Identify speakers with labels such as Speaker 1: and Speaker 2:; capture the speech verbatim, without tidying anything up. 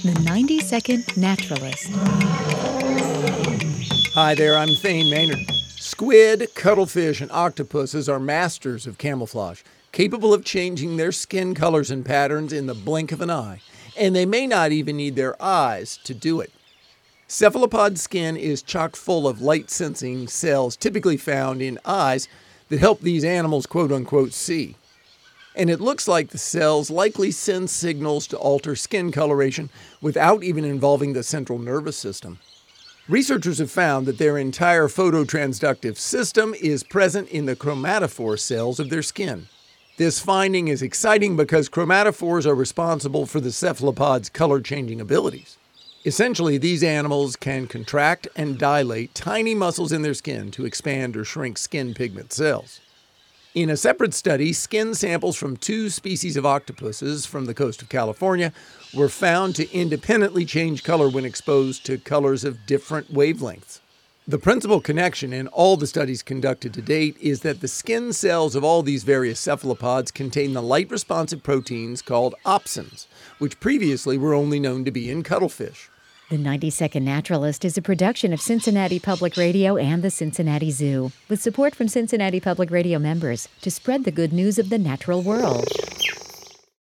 Speaker 1: The ninety second Naturalist.
Speaker 2: Hi there, I'm Thane Maynard. Squid, cuttlefish, and octopuses are masters of camouflage, capable of changing their skin colors and patterns in the blink of an eye, and they may not even need their eyes to do it. Cephalopod skin is chock full of light-sensing cells typically found in eyes that help these animals quote-unquote see. And it looks like the cells likely send signals to alter skin coloration without even involving the central nervous system. Researchers have found that their entire phototransductive system is present in the chromatophore cells of their skin. This finding is exciting because chromatophores are responsible for the cephalopod's color-changing abilities. Essentially, these animals can contract and dilate tiny muscles in their skin to expand or shrink skin pigment cells. In a separate study, skin samples from two species of octopuses from the coast of California were found to independently change color when exposed to colors of different wavelengths. The principal connection in all the studies conducted to date is that the skin cells of all these various cephalopods contain the light-responsive proteins called opsins, which previously were only known to be in cuttlefish.
Speaker 1: The ninety second Naturalist is a production of Cincinnati Public Radio and the Cincinnati Zoo, with support from Cincinnati Public Radio members to spread the good news of the natural world.